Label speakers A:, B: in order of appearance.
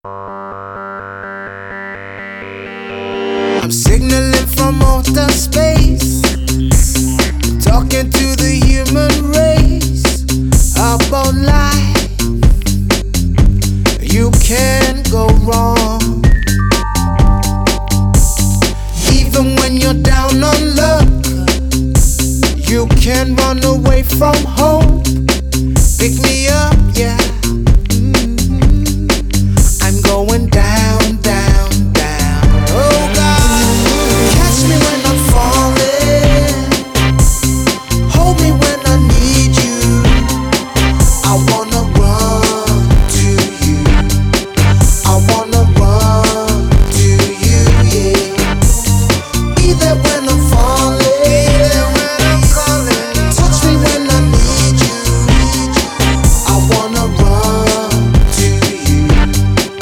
A: I'm signaling from outer space, talking to the human race about life. You can't go wrong, even when you're down on luck. You can't run away from home.